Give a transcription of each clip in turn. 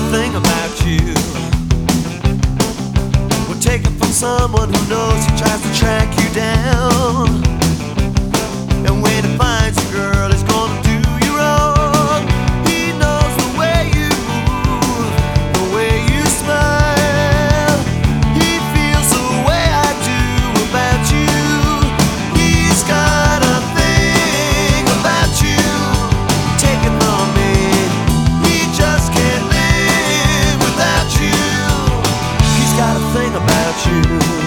thing about you will take it from someone who knows he tries to track you down. And when he finds a girl, he's gonna do you wrong. He knows the way you move, the way you smile. He feels the way I do about you. He's got a thing about you. Take it from me, he just can't live without you. He's got a thing about you.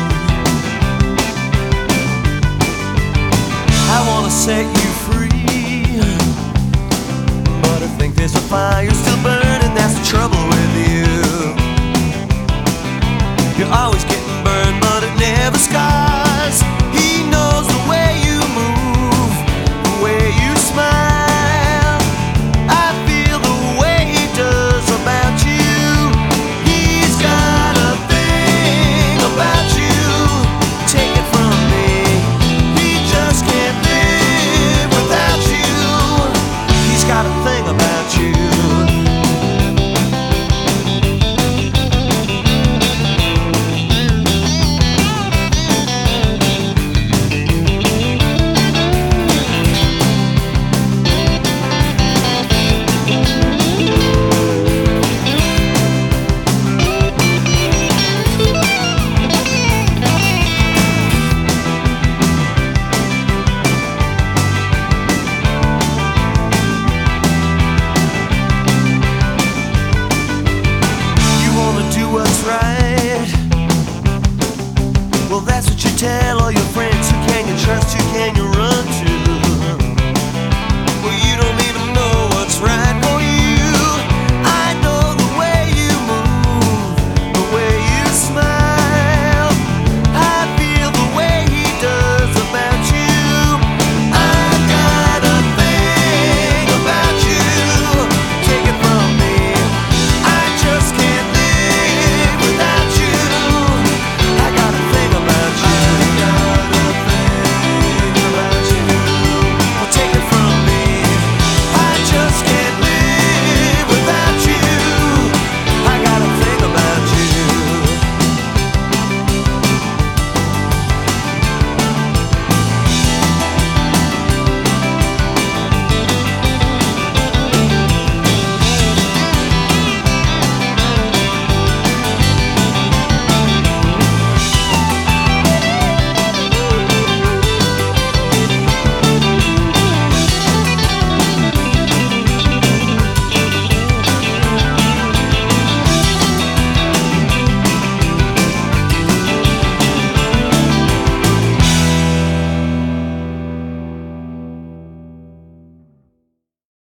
I wanna set you free, but I think there's a fire still burning.